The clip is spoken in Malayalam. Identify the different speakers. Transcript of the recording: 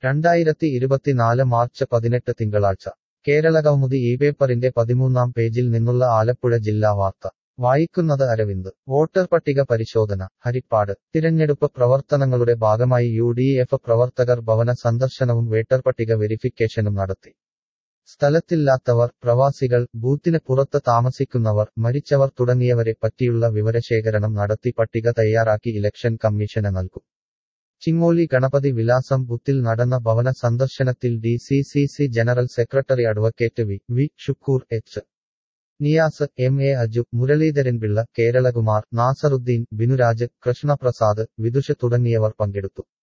Speaker 1: 2024 മാർച്ച് 18 തിങ്കളാഴ്ച കേരളകൗമുദി ഇപേപ്പറിന്റെ 13-ാം പേജിൽ നിന്നുള്ള ആലപ്പുഴ ജില്ലാ വാർത്ത വായിക്കുന്നത് അരവിന്ദ്. വോട്ടർ പട്ടിക പരിശോധന ഹരിപ്പാട്. തിരഞ്ഞെടുപ്പ് പ്രവർത്തനങ്ങളുടെ ഭാഗമായി UDF പ്രവർത്തകർ ഭവന സന്ദർശനവും വോട്ടർ പട്ടിക വെരിഫിക്കേഷനും നടത്തി. സ്ഥലത്തില്ലാത്തവർ, പ്രവാസികൾ, ബൂത്തിന് പുറത്ത് താമസിക്കുന്നവർ, മരിച്ചവർ തുടങ്ങിയവരെ പറ്റിയുള്ള വിവരശേഖരണം നടത്തി പട്ടിക തയ്യാറാക്കി ഇലക്ഷൻ കമ്മീഷന് നൽകും. ചിങ്ങോലി ഗണപതി വിലാസം ബൂത്തിൽ നടന്ന ഭവന സന്ദർശനത്തിൽ DCCC general secretary advocate V. Shukkoor, H. Niyas, MA Aju, Muraleedharanpillai, Keralakumar, Nasaruddin, Binuraj, Krishnaprasad, Vidush തുടങ്ങിയവർ പങ്കെടുത്തു.